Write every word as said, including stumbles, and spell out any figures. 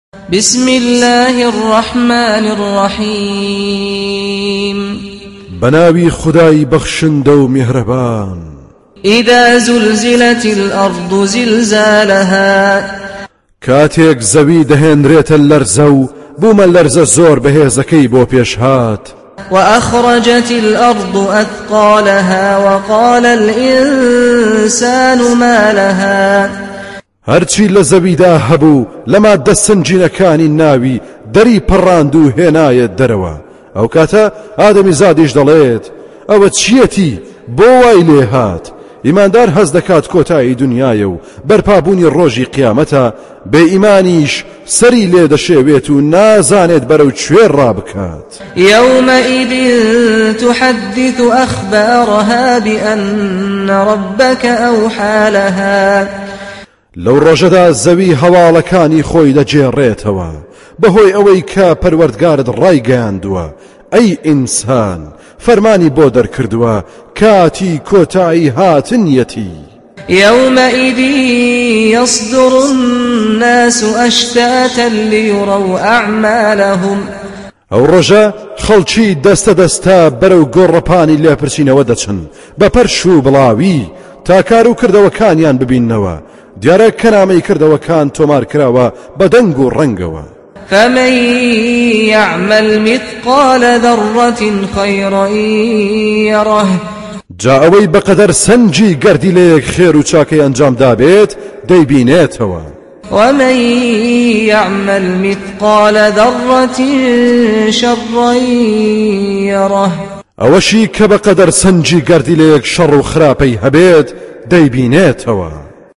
بسم الله الرحمن الرحيم بناوي خداي بخشندو مهربان إذا زلزلت الأرض زلزالها كاتيك زوي دهن ريت اللرزو بوما اللرز الزور بهيزكي بو بيشهات وأخرجت الأرض أثقالها وقال الإنسان ما لها هرچی لزویدا هبو لما دسنجینەکانی ناوی دەری پەڕاند و هێنایە دەرەوە ئەو کاتە ئادەمی زادیش دەڵێت ئەوە چیەتی بۆ وای لێ هات ئیماندار هەز دەکات کۆتایی دنیایە و بەرپابوونی ڕۆژی قیامەتە بێ ئیمانیش سەری لێ دەشێوێت و نازانێت بەرەو کوێ ڕابکات يومئذ تحدث أخبارها بأن ربك أوحى لها لەو ڕۆژەدا زەوی هەواڵەکانی خۆی دەجێڕێتەوە بەهۆی ئەوەی کە پەروەردگارت ڕایگەیاندووە ئەی ئینسان فەرمانی بۆ دەرکردووە کاتی کۆتایی هاتنیەتی يومئذ يصدر الناس أشتاتا ليروا أعمالهم ئەو ڕۆژە خەڵکی دەستە دەستا بەرەو گۆڕەپانی لێپرسینەوە دەچن بە پەرش و بڵاوی تا کار و کردەوەکانیان ببیننەوە دیارە کەنامەی کردەوەکان تۆمار کراوە بە دەنگ و ڕەنگەوە فمن يعمل مثقال ذرة خيرا يره جا ئەوەی بەقەدەر سەنجی گەردی لەیەک خێر و چاکەی ئەنجام دابێت دەیبینێتەوە ومن يعمل مثقال ذرة شرا يره ئەوەشی کە بەقەدەر سەنجی گەردی لەیەک شەڕ و خراپەی هەبێت دەیبینێتەوە